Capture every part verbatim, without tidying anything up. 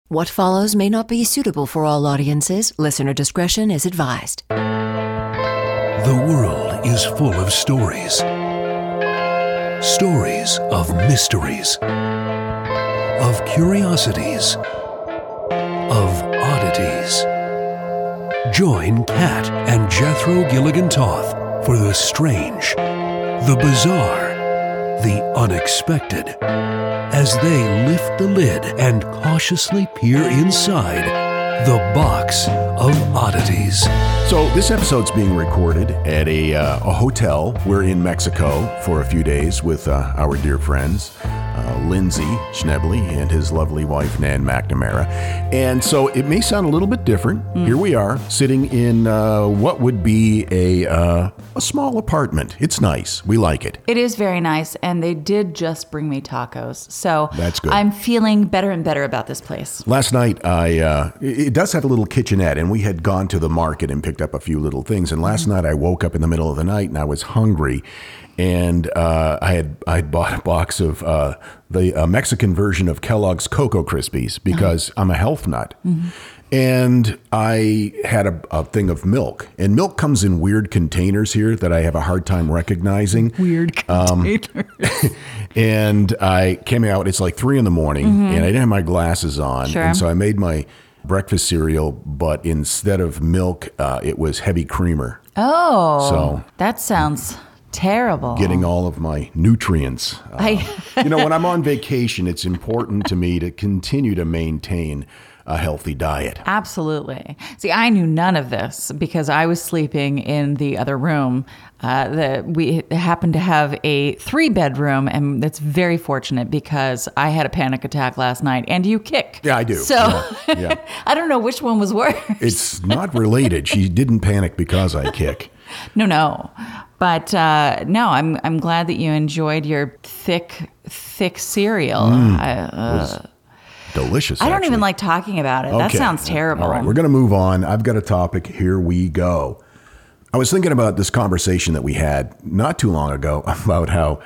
What follows may not be suitable for all audiences. Listener discretion is advised. The world is full of stories. Stories of mysteries, of curiosities, of oddities. Join Kat and Jethro Gilligan Toth for the strange, the bizarre, the unexpected, as they lift the lid and cautiously peer inside the box of oddities. So this episode's being recorded at a, uh, a hotel. We're in Mexico for a few days with uh, our dear friends, uh, Lindsay Schnebley and his lovely wife, Nan McNamara. And so it may sound a little bit different. Mm. Here we are sitting in uh, what would be a, uh, a small apartment. It's nice. We like it. It is very nice. And they did just bring me tacos. So that's good. I'm feeling better and better about this place. Last night, I uh, it does have a little kitchenette, and we had gone to the market and picked up a few little things. And last mm. night I woke up in the middle of the night and I was hungry. And uh, I had I had bought a box of uh, the uh, Mexican version of Kellogg's Cocoa Krispies because uh-huh. I'm a health nut. Mm-hmm. And I had a, a thing of milk. And milk comes in weird containers here that I have a hard time recognizing. Weird containers. Um, and I came out, it's like three in the morning, mm-hmm. and I didn't have my glasses on. Sure. And so I made my breakfast cereal, but instead of milk, uh, it was heavy creamer. Oh, so that sounds terrible. Getting all of my nutrients. Uh, I you know, when I'm on vacation, it's important to me to continue to maintain a healthy diet. Absolutely. See, I knew none of this because I was sleeping in the other room. Uh, the, we happened to have a three bedroom, and that's very fortunate because I had a panic attack last night, and you kick. Yeah, I do. So yeah, yeah. I don't know which one was worse. It's not related. She didn't panic because I kick. No, no. But uh, no, I'm I'm glad that you enjoyed your thick, thick cereal. Mm, I, uh, delicious. I don't actually. even like talking about it. Okay. That sounds terrible. All right, we're going to move on. I've got a topic. Here we go. I was thinking about this conversation that we had not too long ago about how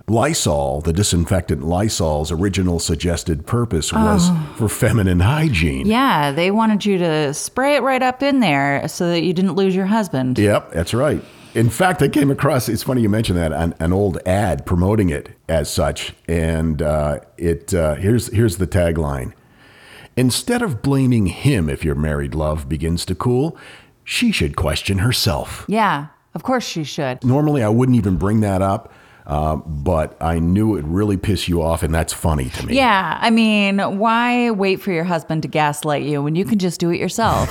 Lysol, the disinfectant Lysol's original suggested purpose was oh. for feminine hygiene. Yeah, they wanted you to spray it right up in there so that you didn't lose your husband. Yep, that's right. In fact, I came across, it's funny you mentioned that, an, an old ad promoting it as such. And uh, it uh, here's here's the tagline. Instead of blaming him if your married love begins to cool, she should question herself. Yeah, of course she should. Normally, I wouldn't even bring that up. Uh, but I knew it would really piss you off, and that's funny to me. Yeah, I mean, why wait for your husband to gaslight you when you can just do it yourself?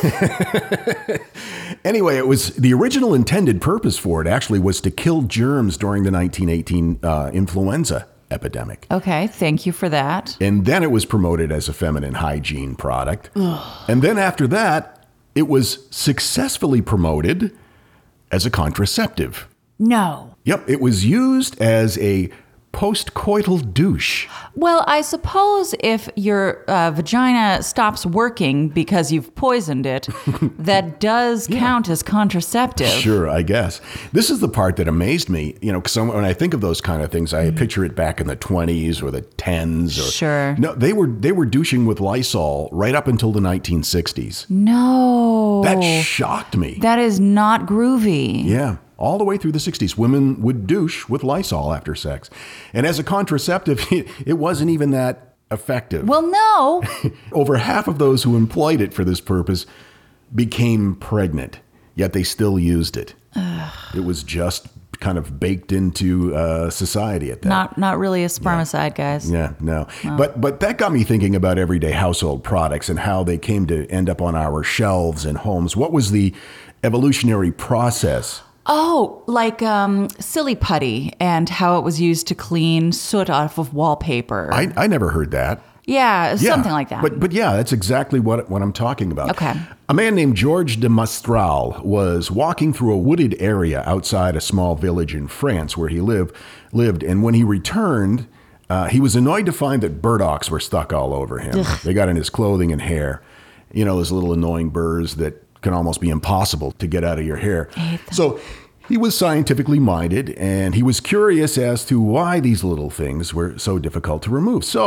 Anyway, it was the original intended purpose for it actually was to kill germs during the nineteen eighteen uh, influenza epidemic. Okay, thank you for that. And then it was promoted as a feminine hygiene product. And then after that, it was successfully promoted as a contraceptive. No. Yep, it was used as a post-coital douche. Well, I suppose if your uh, vagina stops working because you've poisoned it, that does yeah. count as contraceptive. Sure, I guess. This is the part that amazed me, you know, because when I think of those kind of things, I mm. picture it back in the twenties or the tens. Or, sure. No, they were they were douching with Lysol right up until the nineteen sixties. No. That shocked me. That is not groovy. Yeah. All the way through the sixties, women would douche with Lysol after sex. And as a contraceptive, it wasn't even that effective. Well, no. Over half of those who employed it for this purpose became pregnant, yet they still used it. Ugh. It was just kind of baked into uh, society at that. Not not really a spermicide, yeah. guys. Yeah, no. no. But but that got me thinking about everyday household products and how they came to end up on our shelves and homes. What was the evolutionary process? Oh, like um, silly putty and how it was used to clean soot off of wallpaper. I, I never heard that. Yeah, yeah, something like that. But but yeah, that's exactly what what I'm talking about. Okay. A man named George de Mestral was walking through a wooded area outside a small village in France where he lived, lived, and when he returned, uh, he was annoyed to find that burdocks were stuck all over him. Ugh. They got in his clothing and hair. You know, those little annoying burrs that can almost be impossible to get out of your hair. So he was scientifically minded, and he was curious as to why these little things were so difficult to remove. So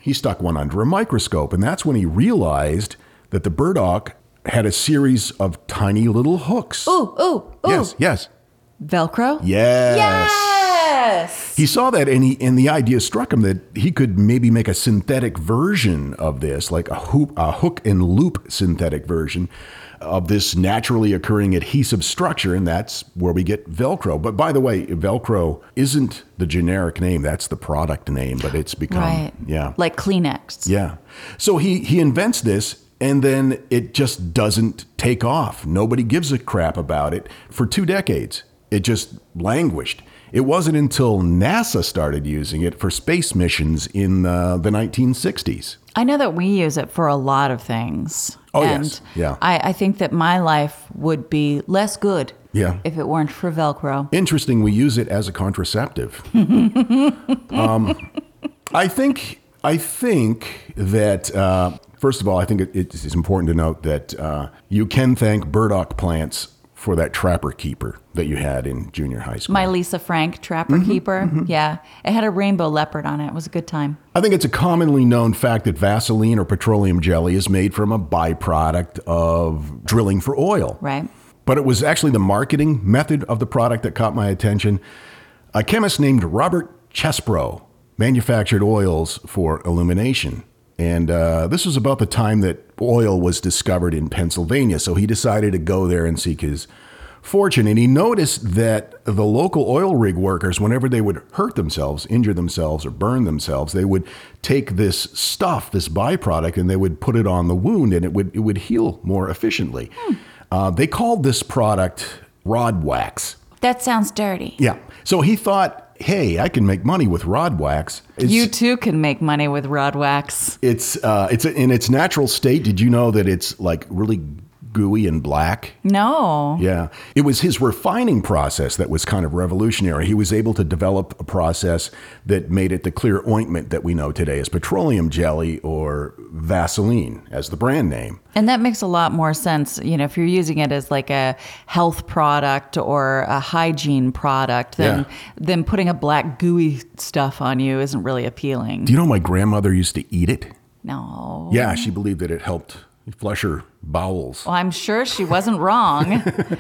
he stuck one under a microscope, and that's when he realized that the burdock had a series of tiny little hooks. Ooh, ooh, ooh. Yes, yes. Velcro? Yes. Yes. He saw that, and he and the idea struck him that he could maybe make a synthetic version of this, like a hoop, a hook and loop synthetic version of this naturally occurring adhesive structure, and that's where we get Velcro. But by the way, Velcro isn't the generic name; that's the product name. But it's become, Right. yeah, Like Kleenex. yeah. So he he invents this, and then it just doesn't take off. Nobody gives a crap about it for two decades. It just languished. It wasn't until NASA started using it for space missions in uh, the nineteen sixties. I know that we use it for a lot of things. Oh, and yes. Yeah. I, I think that my life would be less good Yeah. if it weren't for Velcro. Interesting, we use it as a contraceptive. um, I think I think that uh, first of all, I think it, it's important to note that uh, you can thank burdock plants for that trapper keeper that you had in junior high school. My Lisa Frank Trapper Mm-hmm, Keeper. Yeah. It had a rainbow leopard on it. It was a good time. I think it's a commonly known fact that Vaseline or petroleum jelly is made from a byproduct of drilling for oil. Right. But it was actually the marketing method of the product that caught my attention. A chemist named Robert Chesbrough manufactured oils for illumination. And uh, this was about the time that oil was discovered in Pennsylvania. So he decided to go there and seek his fortune. And he noticed that the local oil rig workers, whenever they would hurt themselves, injure themselves, or burn themselves, they would take this stuff, this byproduct, and they would put it on the wound, and it would it would heal more efficiently. Hmm. Uh, they called this product rod wax. That sounds dirty. Yeah. So he thought, hey, I can make money with rod wax. It's, You too can make money with rod wax. It's uh, it's in its natural state. Did you know that it's like really gooey and black? No. Yeah. It was his refining process that was kind of revolutionary. He was able to develop a process that made it the clear ointment that we know today as petroleum jelly or Vaseline as the brand name. And that makes a lot more sense, you know, if you're using it as like a health product or a hygiene product, then Yeah. then putting a black gooey stuff on you isn't really appealing. Do you know my grandmother used to eat it? No. Yeah, she believed that it helped flush her bowels. Well, I'm sure she wasn't wrong.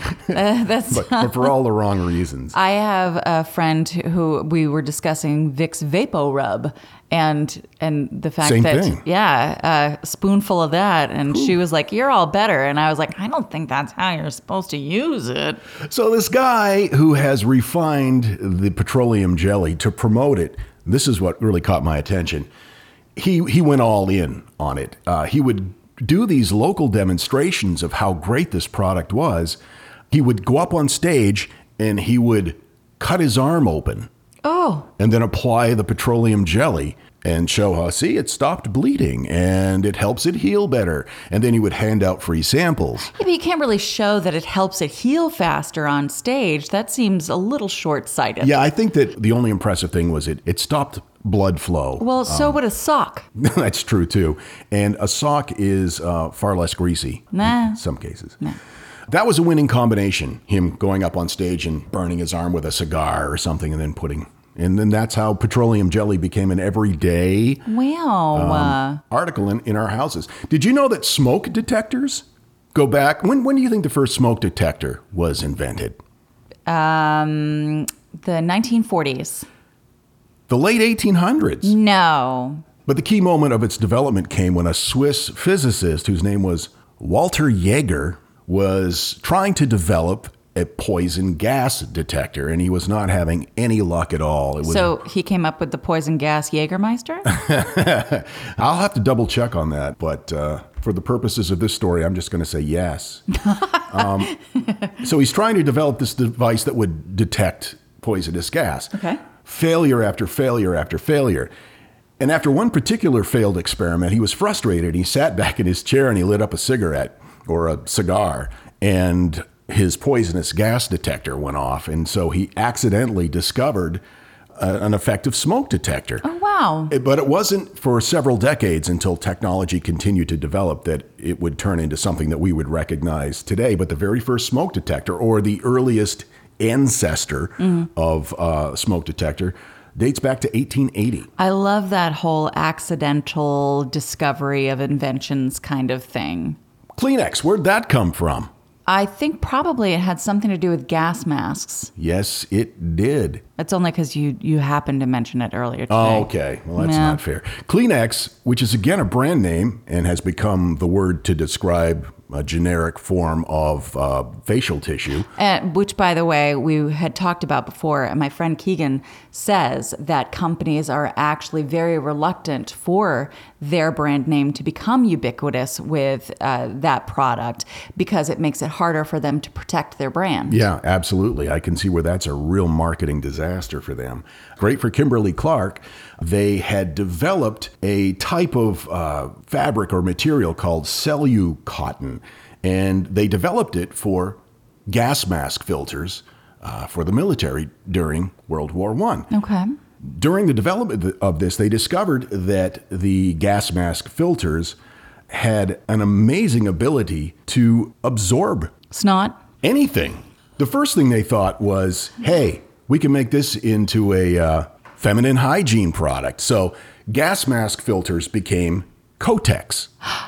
uh, that's But, but for all the wrong reasons. I have a friend who we were discussing Vicks Vapo Rub and and the fact Same that thing. yeah, a spoonful of that, and she was like, "You're all better," and I was like, "I don't think that's how you're supposed to use it." So this guy who has refined the petroleum jelly to promote it, this is what really caught my attention. He he went all in on it. Uh, he would do these local demonstrations of how great this product was. He would go up on stage and he would cut his arm open Oh, and then apply the petroleum jelly and show how, see, it stopped bleeding and it helps it heal better. And then he would hand out free samples. yeah, but you can't really show that it helps it heal faster on stage. That seems a little short-sighted. Yeah, I think that the only impressive thing was it, it stopped blood flow. Well, so would a sock. That's true, too. And a sock is uh, far less greasy Nah. in some cases. That was a winning combination, him going up on stage and burning his arm with a cigar or something and then putting... And then that's how petroleum jelly became an everyday Wow. article in, in our houses. Did you know that smoke detectors go back? When, when do you think the first smoke detector was invented? Uh, um, the nineteen forties. The late eighteen hundreds. No. But the key moment of its development came when a Swiss physicist whose name was Walter Jaeger was trying to develop a poison gas detector, and he was not having any luck at all. It was, So he came up with the poison gas Jägermeister? I'll have to double check on that, but uh, for the purposes of this story, I'm just going to say yes. um, so he's trying to develop this device that would detect poisonous gas. Okay. Failure after failure after failure. And after one particular failed experiment, he was frustrated. He sat back in his chair and he lit up a cigarette or a cigar, and his poisonous gas detector went off. And so he accidentally discovered uh, an effective smoke detector. Oh, wow. It- But it wasn't for several decades until technology continued to develop that it would turn into something that we would recognize today. But the very first smoke detector, or the earliest ancestor Mm-hmm. of uh, smoke detector, dates back to eighteen eighty. I love that whole accidental discovery of inventions kind of thing. Kleenex, where'd that come from? I think probably it had something to do with gas masks. Yes, it did. It's only because you, you happened to mention it earlier today. Oh, okay. Well, that's Yeah. not fair. Kleenex, which is again a brand name and has become the word to describe a generic form of uh, facial tissue. And, which, by the way, we had talked about before. And my friend Keegan says that companies are actually very reluctant for their brand name to become ubiquitous with uh, that product because it makes it harder for them to protect their brand. Yeah, absolutely. I can see where that's a real marketing disaster for them. Great for Kimberly-Clark. They had developed a type of uh, fabric or material called Cellucotton, and they developed it for gas mask filters uh, for the military during World War One. Okay. During the development of this, they discovered that the gas mask filters had an amazing ability to absorb Snot. anything. The first thing they thought was, hey, we can make this into a uh, feminine hygiene product. So gas mask filters became Kotex.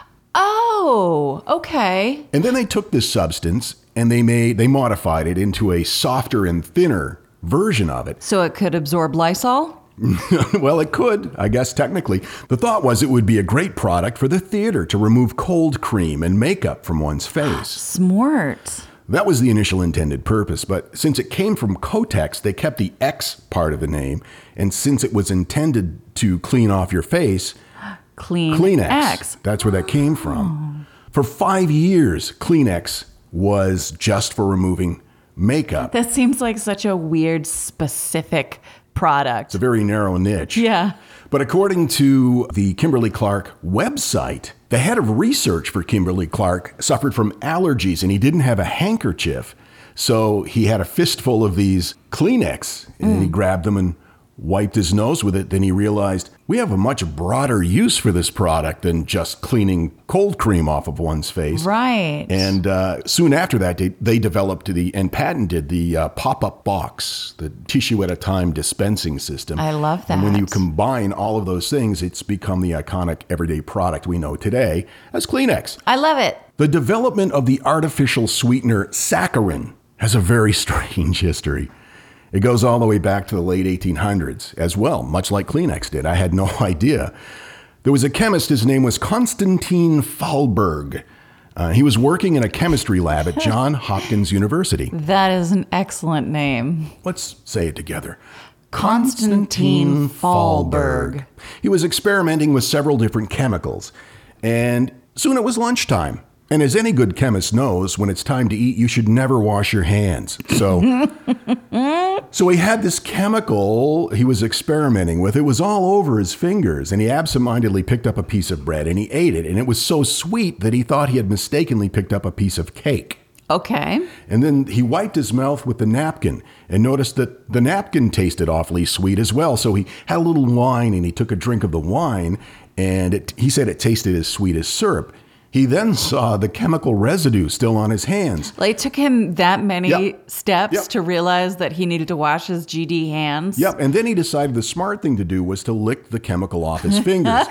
Oh, okay. And then they took this substance and they made they modified it into a softer and thinner version of it. So it could absorb Lysol? Well, it could, I guess, technically. The thought was it would be a great product for the theater to remove cold cream and makeup from one's face. Smart. That was the initial intended purpose, but since it came from Kotex, they kept the X part of the name, and since it was intended to clean off your face, Clean Kleenex. X. That's where that came from. For five years, Kleenex was just for removing makeup. That seems like such a weird, specific product. It's a very narrow niche. Yeah. But according to the Kimberly-Clark website, the head of research for Kimberly-Clark suffered from allergies and he didn't have a handkerchief. So he had a fistful of these Kleenex and mm. he grabbed them and wiped his nose with it. Then he realized we have a much broader use for this product than just cleaning cold cream off of one's face. Right. And uh, soon after that, they, they developed the and patented the uh, pop-up box, the tissue at a time dispensing system. I love that. And when you combine all of those things, it's become the iconic everyday product we know today as Kleenex. I love it. The development of the artificial sweetener saccharin has a very strange history. It goes all the way back to the late eighteen hundreds as well, much like Kleenex did. I had no idea. There was a chemist, his name was Konstantin Fahlberg. Uh, he was working in a chemistry lab at Johns Hopkins University. That is an excellent name. Let's say it together. Konstantin Fahlberg. He was experimenting with several different chemicals, and soon it was lunchtime. And as any good chemist knows, when it's time to eat, you should never wash your hands. So, so he had this chemical he was experimenting with. It was all over his fingers, and he absentmindedly picked up a piece of bread and he ate it. And it was so sweet that he thought he had mistakenly picked up a piece of cake. Okay. And then he wiped his mouth with the napkin and noticed that the napkin tasted awfully sweet as well. So he had a little wine and he took a drink of the wine, and it, he said it tasted as sweet as syrup. He then saw the chemical residue still on his hands. Like, it took him that many Yep. steps Yep. to realize that he needed to wash his G D hands. Yep, and then he decided the smart thing to do was to lick the chemical off his fingers.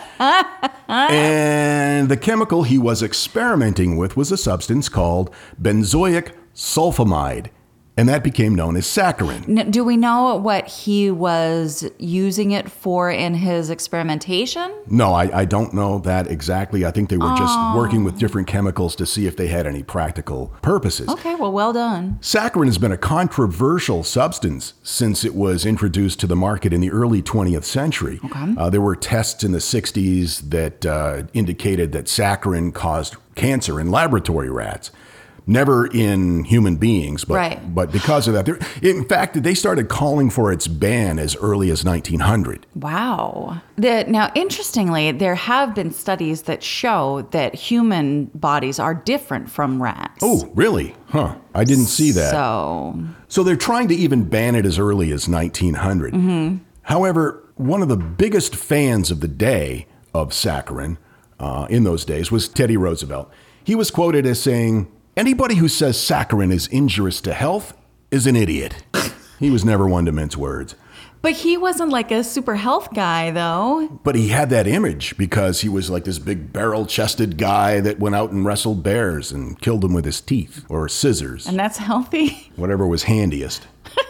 And the chemical he was experimenting with was a substance called benzoic sulfamide, and that became known as saccharin. N- Do we know what he was using it for in his experimentation? No, I, I don't know that exactly. I think they were just working with different chemicals to see if they had any practical purposes. Okay, well, well done. Saccharin has been a controversial substance since it was introduced to the market in the early twentieth century. Okay. Uh, there were tests in the sixties that uh, indicated that saccharin caused cancer in laboratory rats. Never in human beings, but Right. but because of that. there- In fact, they started calling for its ban as early as nineteen hundred. Wow. The, now, interestingly, there have been studies that show that human bodies are different from rats. Oh, really? Huh. I didn't see that. So, So they're trying to even ban it as early as nineteen hundred. Mm-hmm. However, one of the biggest fans of the day of saccharin uh, in those days was Teddy Roosevelt. He was quoted as saying, "Anybody who says saccharin is injurious to health is an idiot." He was never one to mince words. But he wasn't like a super health guy, though. But he had that image because he was like this big barrel-chested guy that went out and wrestled bears and killed them with his teeth or scissors. And that's healthy? Whatever was handiest.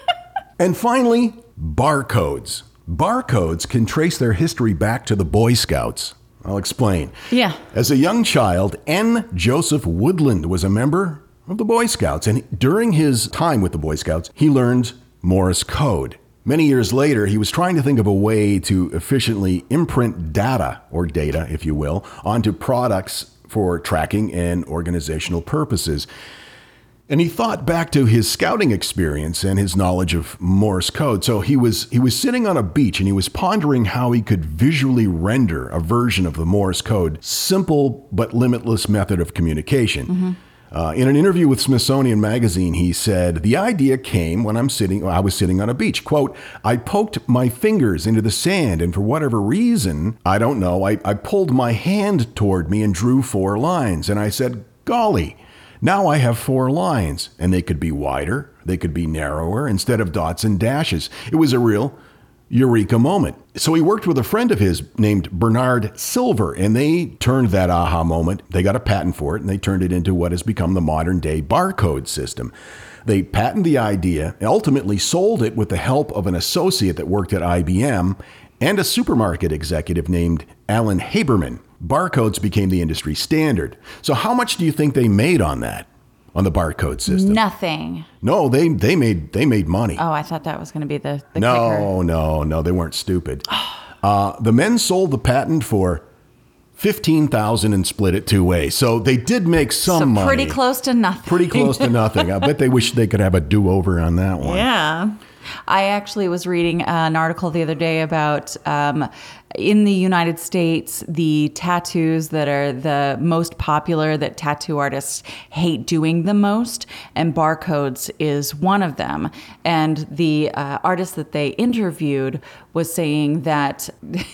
And finally, barcodes. Barcodes can trace their history back to the Boy Scouts. I'll explain. Yeah. As a young child, N. Joseph Woodland was a member of the Boy Scouts. And during his time with the Boy Scouts, he learned Morse code. Many years later, he was trying to think of a way to efficiently imprint data, or data, if you will, onto products for tracking and organizational purposes. And he thought back to his scouting experience and his knowledge of Morse code. So he was he was sitting on a beach and he was pondering how he could visually render a version of the Morse code, simple but limitless method of communication. Mm-hmm. Uh, in an interview with Smithsonian Magazine, he said, "The idea came when I'm sitting, I was sitting on a beach. Quote, I poked my fingers into the sand and for whatever reason, I don't know, I, I pulled my hand toward me and drew four lines. And I said, golly, now I have four lines, and they could be wider, they could be narrower instead of dots and dashes. It was a real eureka moment." So he worked with a friend of his named Bernard Silver, and they turned that aha moment. They got a patent for it, and they turned it into what has become the modern day barcode system. They patented the idea and ultimately sold it with the help of an associate that worked at I B M and a supermarket executive named Alan Haberman. Barcodes became the industry standard. So how much do you think they made on that, on the barcode system? Nothing. No, they they made they made money. Oh, I thought that was going to be the, the no, kicker. no, no, they weren't stupid. uh, the men sold the patent for fifteen thousand dollars and split it two ways. So they did make some so money. Pretty close to nothing. Pretty close to nothing. I bet they wish they could have a do-over on that one. Yeah. I actually was reading an article the other day about um, in the United States, the tattoos that are the most popular that tattoo artists hate doing the most, and barcodes is one of them. And the uh, artist that they interviewed was saying that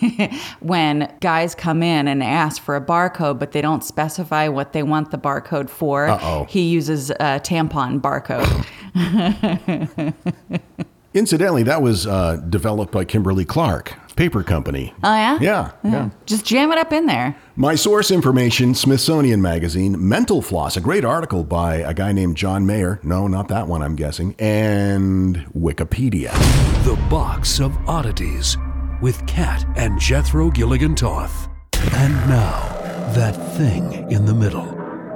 when guys come in and ask for a barcode, but they don't specify what they want the barcode for, Uh-oh. he uses a tampon barcode. Incidentally, that was uh, developed by Kimberly Clark, paper company. Oh, yeah? Yeah, yeah, yeah. Just jam it up in there. My source information, Smithsonian Magazine, Mental Floss, a great article by a guy named John Mayer. No, not that one, I'm guessing. And Wikipedia. The Box of Oddities with Kat and Jethro Gilligan Toth. And now, that thing in the middle.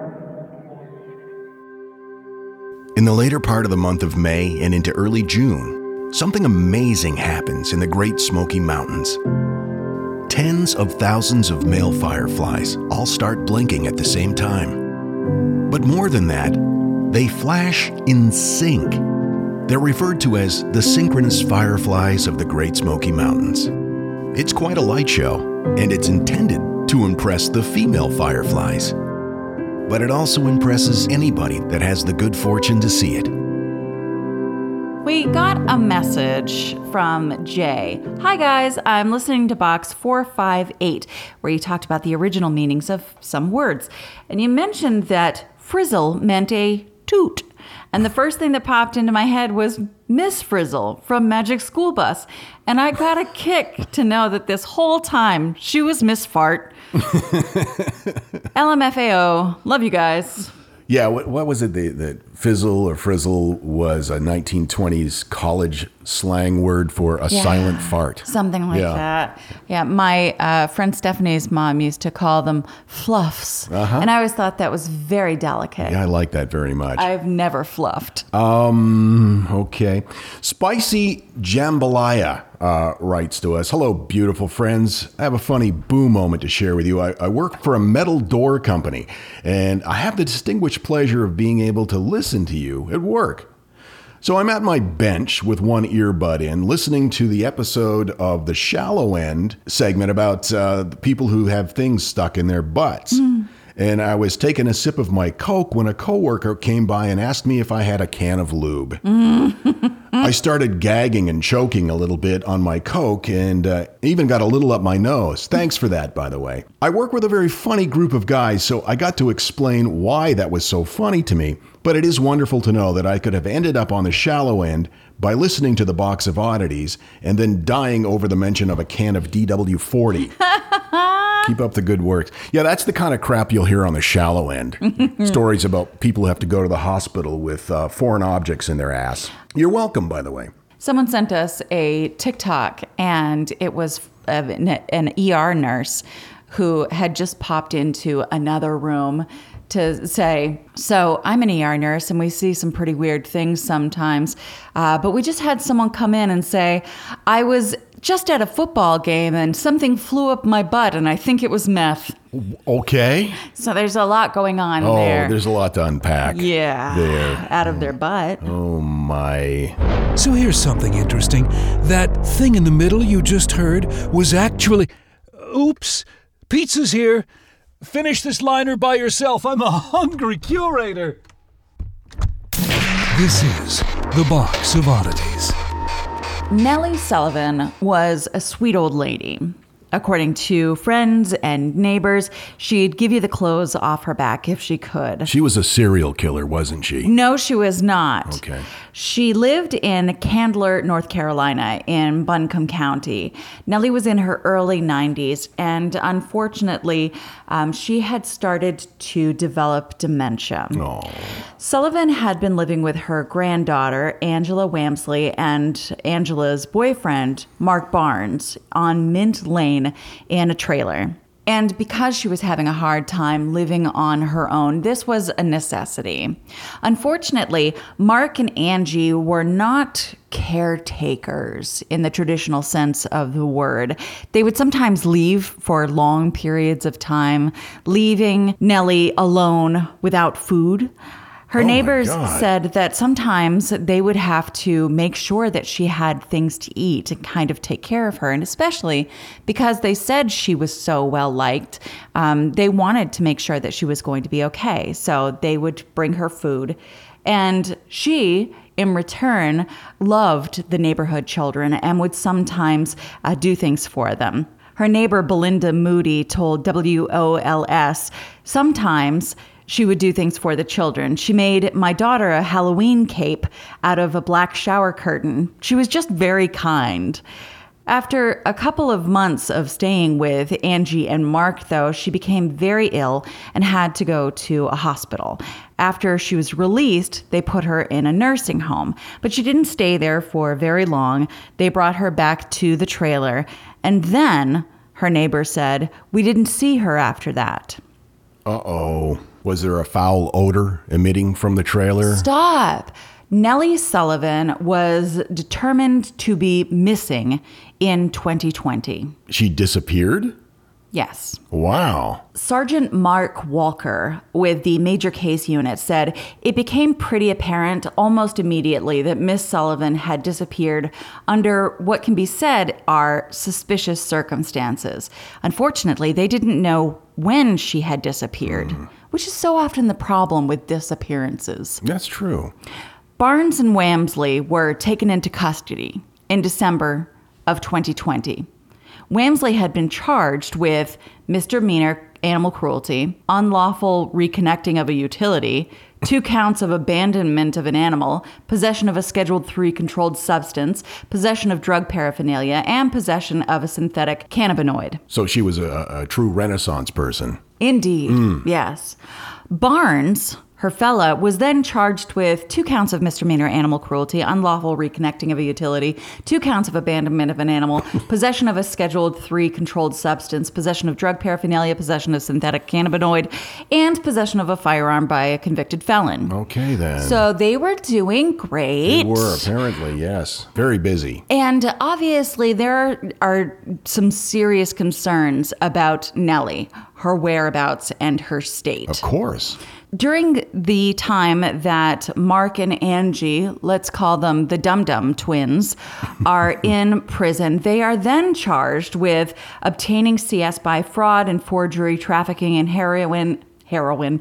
In the later part of the month of May and into early June, something amazing happens in the Great Smoky Mountains. Tens of thousands of male fireflies all start blinking at the same time. But more than that, they flash in sync. They're referred to as the synchronous fireflies of the Great Smoky Mountains. It's quite a light show, and it's intended to impress the female fireflies. But it also impresses anybody that has the good fortune to see it. We got a message from Jay. Hi guys, I'm listening to Box four five eight, where you talked about the original meanings of some words. And you mentioned that frizzle meant a toot. And the first thing that popped into my head was Miss Frizzle from Magic School Bus. And I got a kick to know that this whole time she was Miss Fart. L M F A O. Love you guys. Yeah, what, what was it? The, the fizzle or frizzle was a nineteen twenties college slang word for a Yeah, silent fart. Something like Yeah. that. Yeah, my uh, friend Stephanie's mom used to call them fluffs. Uh-huh. And I always thought that was very delicate. Yeah, I like that very much. I've never fluffed. Um, okay. Spicy Jambalaya uh, writes to us. Hello, beautiful friends. I have a funny boo moment to share with you. I, I work for a metal door company, and I have the distinguished pleasure of being able to listen to you at work. So I'm at my bench with one earbud in, listening to the episode of the Shallow End segment about uh, the people who have things stuck in their butts. Mm. And I was taking a sip of my Coke when a coworker came by and asked me if I had a can of lube. Mm. I started gagging and choking a little bit on my Coke and uh, even got a little up my nose. Thanks for that, by the way. I work with a very funny group of guys, so I got to explain why that was so funny to me. But it is wonderful to know that I could have ended up on the shallow end by listening to the Box of Oddities and then dying over the mention of a can of D W forty. Keep up the good work. Yeah, that's the kind of crap you'll hear on the shallow end. Stories about people who have to go to the hospital with uh, foreign objects in their ass. You're welcome, by the way. Someone sent us a TikTok, and it was an, an E R nurse who had just popped into another room to say, so I'm an E R nurse and we see some pretty weird things sometimes, uh, but we just had someone come in and say, I was just at a football game and something flew up my butt and I think it was meth. Okay. So there's a lot going on oh, there. Oh, there's a lot to unpack. Yeah. There. Out of their butt. Oh, my. So here's something interesting. That thing in the middle you just heard was actually... Oops. Pizza's here. Finish this liner by yourself. I'm a hungry curator. This is the Box of Oddities. Nellie Sullivan was a sweet old lady. According to friends and neighbors, she'd give you the clothes off her back if she could. She was a serial killer, wasn't she? No, she was not. Okay. She lived in Candler, North Carolina, in Buncombe County. Nellie was in her early nineties, and unfortunately, um, she had started to develop dementia. Oh. Sullivan had been living with her granddaughter, Angela Wamsley, and Angela's boyfriend, Mark Barnes, on Mint Lane in a trailer. And because she was having a hard time living on her own, this was a necessity. Unfortunately, Mark and Angie were not caretakers in the traditional sense of the word. They would sometimes leave for long periods of time, leaving Nellie alone without food. Her Oh, my neighbors God. said that sometimes they would have to make sure that she had things to eat and kind of take care of her. And especially because they said she was so well liked, um, they wanted to make sure that she was going to be okay. So they would bring her food. And she, in return, loved the neighborhood children and would sometimes uh, do things for them. Her neighbor, Belinda Moody, told W O L S, sometimes she would do things for the children. She made my daughter a Halloween cape out of a black shower curtain. She was just very kind. After a couple of months of staying with Angie and Mark, though, she became very ill and had to go to a hospital. After she was released, they put her in a nursing home, but she didn't stay there for very long. They brought her back to the trailer, and then, her neighbor said, we didn't see her after that. Uh-oh. Was there a foul odor emitting from the trailer? Stop. Nellie Sullivan was determined to be missing in twenty twenty. She disappeared? Yes. Wow. Sergeant Mark Walker with the Major Case Unit said it became pretty apparent almost immediately that Miss Sullivan had disappeared under what can be said are suspicious circumstances. Unfortunately, they didn't know when she had disappeared, mm. which is so often the problem with disappearances. That's true. Barnes and Wamsley were taken into custody in December of twenty twenty. Wamsley had been charged with misdemeanor animal cruelty, unlawful reconnecting of a utility, two counts of abandonment of an animal, possession of a Schedule three controlled substance, possession of drug paraphernalia, and possession of a synthetic cannabinoid. So she was a, a true Renaissance person. Indeed, mm. yes. Barnes, her fella, was then charged with two counts of misdemeanor animal cruelty, unlawful reconnecting of a utility, two counts of abandonment of an animal, possession of a Schedule three controlled substance, possession of drug paraphernalia, possession of synthetic cannabinoid, and possession of a firearm by a convicted felon. Okay, then. So they were doing great. They were, apparently, yes. Very busy. And obviously, there are, are some serious concerns about Nellie, her whereabouts, and her state. Of course. During the time that Mark and Angie, let's call them the Dum Dum twins, are in prison, they are then charged with obtaining C S by fraud and forgery, trafficking in heroin, heroin,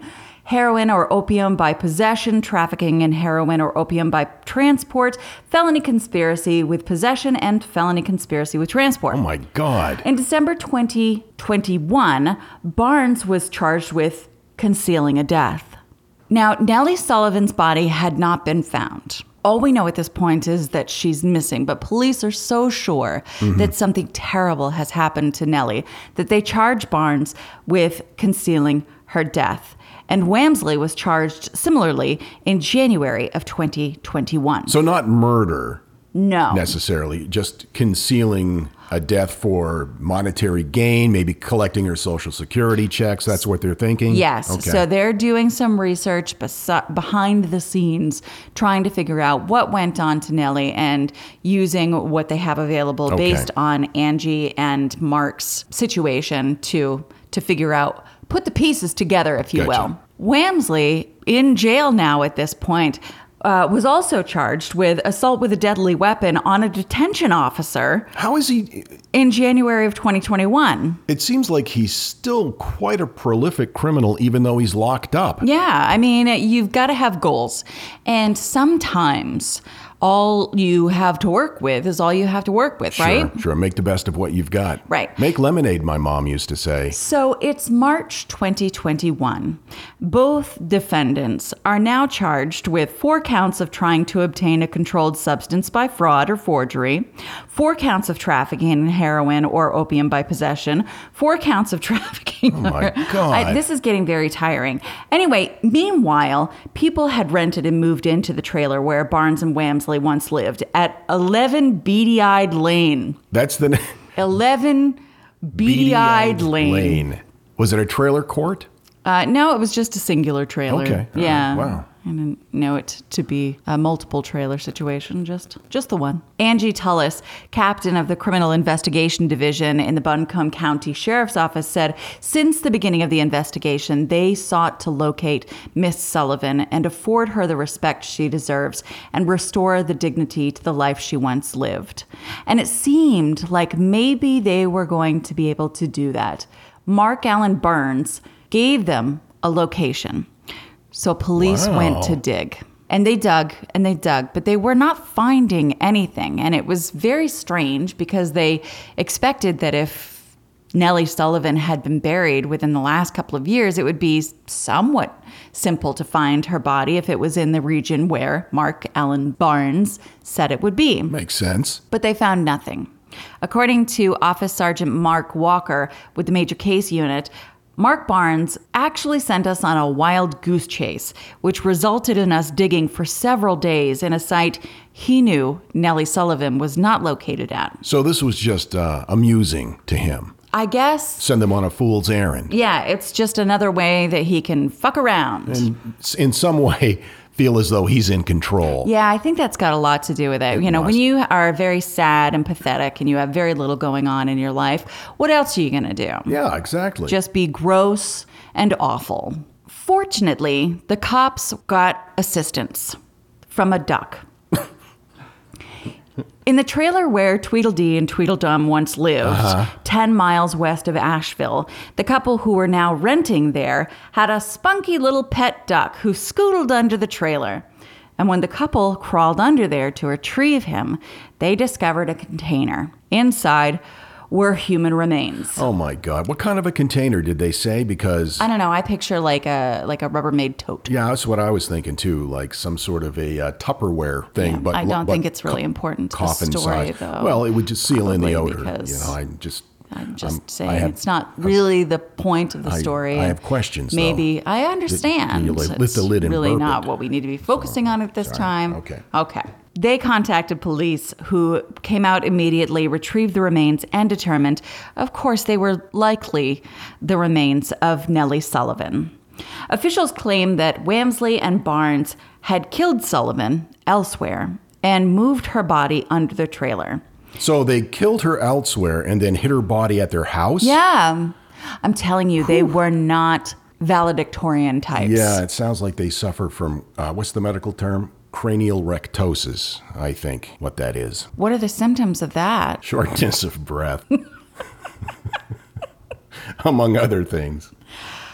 heroin or opium by possession, trafficking in heroin or opium by transport, felony conspiracy with possession, and felony conspiracy with transport. Oh my God. In December twenty twenty-one, Barnes was charged with concealing a death. Now, Nellie Sullivan's body had not been found. All we know at this point is that she's missing, but police are so sure mm-hmm. that something terrible has happened to Nellie that they charge Barnes with concealing her death. And Wamsley was charged similarly in January of twenty twenty-one. So not murder. No. Necessarily, just concealing a death for monetary gain, maybe collecting her Social Security checks. That's what they're thinking? Yes. Okay. So they're doing some research bes- behind the scenes, trying to figure out what went on to Nellie and using what they have available Okay. based on Angie and Mark's situation to to figure out, put the pieces together, if you Gotcha. will. Wamsley, in jail now at this point, Uh, was also charged with assault with a deadly weapon on a detention officer How is he? in January of twenty twenty-one. It seems like he's still quite a prolific criminal, even though he's locked up. Yeah, I mean, you've got to have goals. And sometimes all you have to work with is all you have to work with, Sure, right? Sure, make the best of what you've got. Right. Make lemonade, my mom used to say. So it's March twenty twenty-one. Both defendants are now charged with four counts of trying to obtain a controlled substance by fraud or forgery, four counts of trafficking in heroin or opium by possession, four counts of trafficking. Oh my God. I, this is getting very tiring. Anyway, meanwhile, people had rented and moved into the trailer where Barnes and Wamsley once lived at eleven Beady-Eyed Lane. That's the name. eleven Beady-Eyed Lane. Lane. Was it a trailer court? Uh, no, it was just a singular trailer. Okay. Uh, Yeah. wow. I didn't know it to be a multiple trailer situation, just just the one. Angie Tullis, captain of the Criminal Investigation Division in the Buncombe County Sheriff's Office, said since the beginning of the investigation, they sought to locate Miss Sullivan and afford her the respect she deserves and restore the dignity to the life she once lived. And it seemed like maybe they were going to be able to do that. Mark Allen Burns gave them a location. So police Wow. went to dig. And they dug and they dug, but they were not finding anything. And it was very strange because they expected that if Nellie Sullivan had been buried within the last couple of years, it would be somewhat simple to find her body if it was in the region where Mark Allen Barnes said it would be. Makes sense. But they found nothing. According to Office Sergeant Mark Walker with the Major Case Unit, Mark Barnes actually sent us on a wild goose chase, which resulted in us digging for several days in a site he knew Nellie Sullivan was not located at. So this was just uh, amusing to him. I guess, Send them on a fool's errand. yeah, it's just another way that he can fuck around. And in some way, feel as though he's in control. Yeah, I think that's got a lot to do with it. It you know, must. when you are very sad and pathetic and you have very little going on in your life, what else are you going to do? Yeah, exactly. Just be gross and awful. Fortunately, the cops got assistance from a duck. In the trailer where Tweedledee and Tweedledum once lived, uh-huh. ten miles west of Asheville, the couple who were now renting there had a spunky little pet duck who scootled under the trailer. And when the couple crawled under there to retrieve him, they discovered a container. Inside were human remains. Oh my God. What kind of a container did they say? Because I don't know. I picture like a like a Rubbermaid tote. yeah, that's what I was thinking too, like some sort of a uh, Tupperware thing. Yeah, but I don't but think it's really important to the coffin story, size. though. Well, it would just seal in the Probably odor. because- You know, I just I'm just um, saying I have- it's not really the point of the I- story. I have questions, though. Maybe I understand. you lift It's the lid and really burp not it. what we need to be focusing on at this Sorry. time. Okay. Okay. They contacted police, who came out immediately, retrieved the remains, and determined, of course, they were likely the remains of Nellie Sullivan. Officials claimed that Wamsley and Barnes had killed Sullivan elsewhere and moved her body under the trailer. So they killed her elsewhere and then hid her body at their house? Yeah. I'm telling you, they were not valedictorian types. Yeah, it sounds like they suffer from, uh, what's the medical term? Cranial rectosis, I think what that is. What are the symptoms of that? Shortness of breath. Among other things.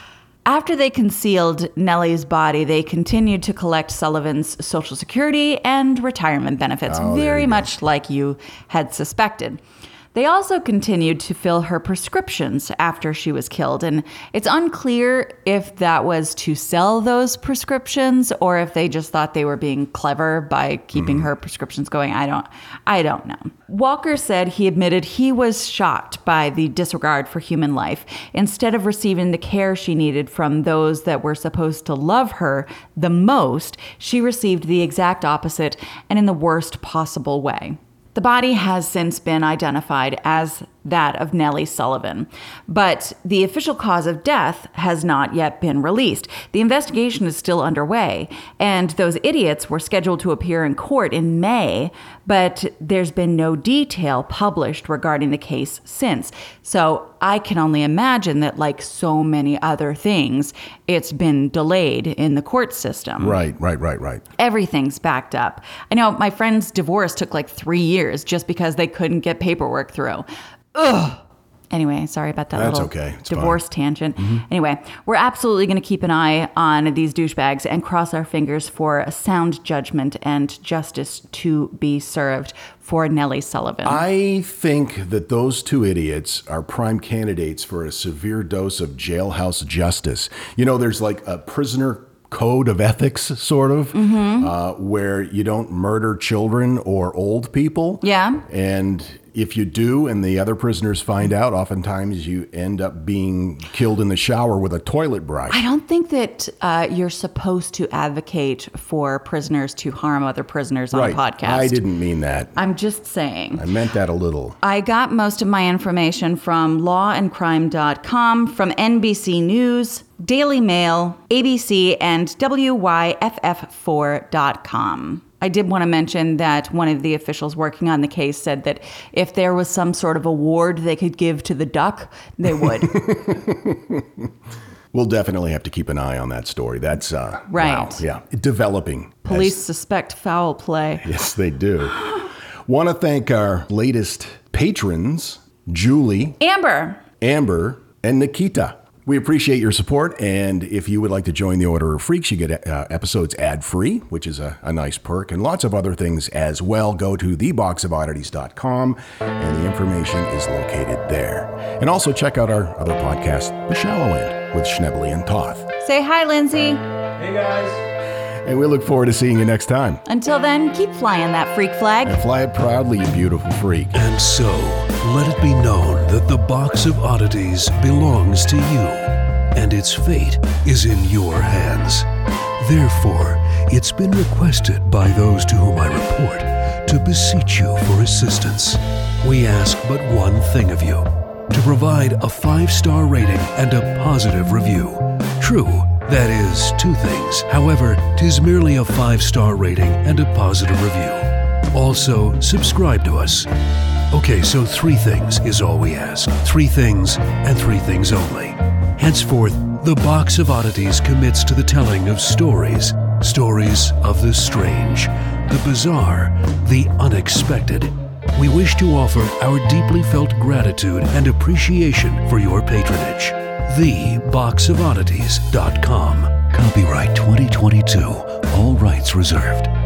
After they concealed Nellie's body, they continued to collect Sullivan's Social Security and retirement benefits, Oh, there very you go. much like you had suspected. They also continued to fill her prescriptions after she was killed, and it's unclear if that was to sell those prescriptions or if they just thought they were being clever by keeping her prescriptions going. I don't I don't know. Walker said he admitted he was shocked by the disregard for human life. Instead of receiving the care she needed from those that were supposed to love her the most, she received the exact opposite and in the worst possible way. The body has since been identified as that of Nellie Sullivan, but the official cause of death has not yet been released. The investigation is still underway, and those idiots were scheduled to appear in court in May, but there's been no detail published regarding the case since. So I can only imagine that, like so many other things, it's been delayed in the court system. Right, right, right, right. Everything's backed up. I know my friend's divorce took like three years just because they couldn't get paperwork through. Ugh. Anyway, sorry about that That's little okay. It's divorce fine. tangent. Anyway, we're absolutely going to keep an eye on these douchebags and cross our fingers for a sound judgment and justice to be served for Nellie Sullivan. I think that those two idiots are prime candidates for a severe dose of jailhouse justice. You know, there's like a prisoner code of ethics, sort of, Mm-hmm. uh, where you don't murder children or old people. Yeah. And if you do and the other prisoners find out, oftentimes you end up being killed in the shower with a toilet brush. I don't think that uh, you're supposed to advocate for prisoners to harm other prisoners on right. a podcast. I didn't mean that. I'm just saying. I meant that a little. I got most of my information from law and crime dot com, from N B C News, Daily Mail, A B C, and W Y F F four dot com. I did want to mention that one of the officials working on the case said that if there was some sort of award they could give to the duck, they would. We'll definitely have to keep an eye on that story. That's, uh, Right. wow, yeah, developing. Police As- suspect foul play. yes, they do. Want to thank our latest patrons, Julie, Amber. Amber, and Nikita. We appreciate your support, and if you would like to join the Order of Freaks, you get uh, episodes ad-free, which is a, a nice perk, and lots of other things as well. Go to the box of oddities dot com, and the information is located there. And also check out our other podcast, The Shallow End, with Schnebley and Toth. Say hi, Lindsay. And we look forward to seeing you next time. Until then, keep flying that freak flag. And fly it proudly, you beautiful freak. And so, let it be known that the Box of Oddities belongs to you, and its fate is in your hands. Therefore, it's been requested by those to whom I report to beseech you for assistance. We ask but one thing of you, to provide a five-star rating and a positive review. True, that is two things. However, 'tis merely a five-star rating and a positive review. Also, subscribe to us. Okay, so three things is all we ask. Three things and three things only. Henceforth, the Box of Oddities commits to the telling of stories. Stories of the strange, the bizarre, the unexpected. We wish to offer our deeply felt gratitude and appreciation for your patronage. the box of oddities dot com. Copyright twenty twenty-two. All rights reserved.